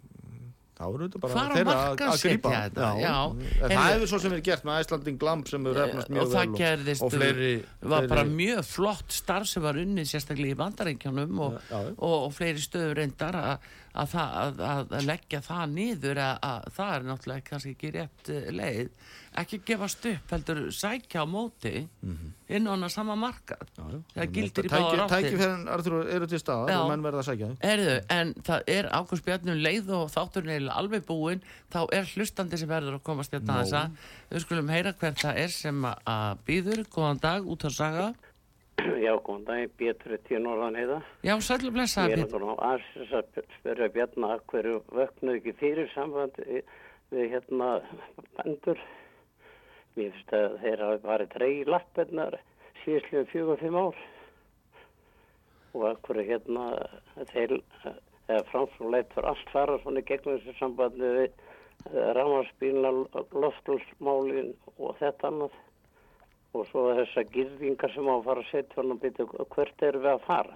Speaker 3: þá eru þetta bara þeirra að, að grípa
Speaker 2: þetta, já, já.
Speaker 3: Það hefur svo sem verið gert með Icelandic Lamb sem hefur refnast mjög
Speaker 2: og
Speaker 3: vel
Speaker 2: gerðist,
Speaker 3: og fleiri
Speaker 2: það var bara mjög flott starf sem var unnið sérstaklega í Bandaríkjunum og, já, já. og, og fleiri stöður reyndar að, að, að, að leggja það niður að, að það er náttúrulega kannski ekki rétt leið, ekki gefast upp heldur sækja á móti mm-hmm. inn á hana sama markað það gildir í báðar áttir
Speaker 3: tækifærin eru til staðar og menn verða að sækja
Speaker 2: Erðu, en það er Ágúst Bjarni leið og þátturinn er alveg búinn þá er hlustandi sem verður að komast hérna þessa við skulum heyra hvert það er sem að býður. Góðan dag, út á Saga.
Speaker 4: Já, góðan dag, B þrjátíu Norðan heiða.
Speaker 2: Já, sæll og blessaður.
Speaker 4: Ég er aðeins að spyrja Bjarni að hverju vöknuðu ekki fyrir samband við hérna bændur. Mér finnst að þeir hafa farið tregi lappirnar síðastlega fjögur og fimm ár. Og að hverju hérna þeir eða framsóknarleit fyrir allt fara svona gegnum þessu sambandi við rafmagnsbílna, loftslagsmálin og þetta annað. Og svo þessar girðingar sem á að fara að setja hann og byrja hvert erum við að fara?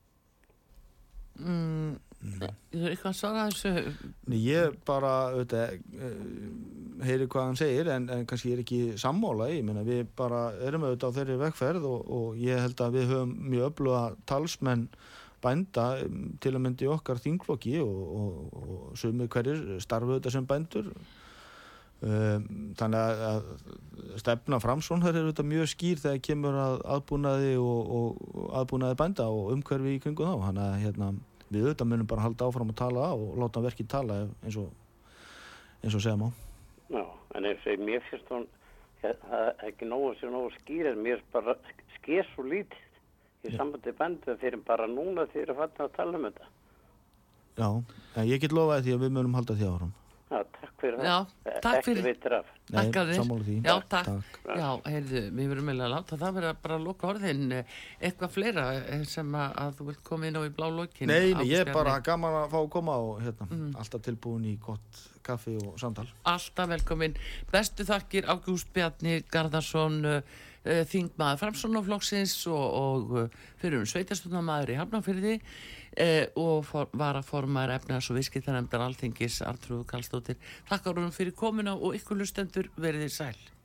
Speaker 2: Mm, þú er eitthvað að svara þessu?
Speaker 3: Ég bara auðvitað, heyri hvað hann segir en, en kannski er ekki sammála. Ég meina við bara erum auðvitað á þeirri vegferð og, og ég held að við höfum mjög öfluga talsmenn bænda til að myndi okkar þingflokki og, og, og sumir hverjir starfu auðvitað sem bændur. Þannig að, að stefna Framsón þar er auðvitað mjög skýr þegar kemur að aðbúnaði og, og aðbúnaði bænda og umhverfi í kringu þá. Þannig að hérna, við auðvitað munum bara halda áfram að tala og láta verkið tala eins og, eins og segja má.
Speaker 4: Já, en eins og mér finnst hún ekki nógu sem nógu skýr en mér bara sker svo lítið í sambandi bændu fyrir bara núna þegar það er að tala um þetta.
Speaker 3: Já, ég get lofaði því að við munum halda því áfram.
Speaker 4: Já, takk fyrir
Speaker 2: Já,
Speaker 4: það.
Speaker 2: Takk fyrir.
Speaker 4: Ekki veitir af.
Speaker 3: Nei, sammála því.
Speaker 2: Já, takk.
Speaker 3: takk.
Speaker 2: Já, heyrðu, við verum meðlega láta það vera bara að loka orðin eitthvað fleira sem að, að þú vilt koma inn á í blá lokin.
Speaker 3: Nei, nei ég er bara gaman að fá að koma og hérna, mm. alltaf tilbúin í gott kaffi og samtal.
Speaker 2: Alltaf velkomin. Bestu þakkir Ágúst Bjarni Garðarsson, uh, þingmaður Framsóknarflokksins og, og fyrir um sveitarstjórnarmaður í Hafnarfirði uh, og for, varaformaður efnahags- og viðskiptanefndar Alþingis Arnþrúður Karlsdóttir. Þakkar honum fyrir komuna og ykkur hlustendur verið þið sæl.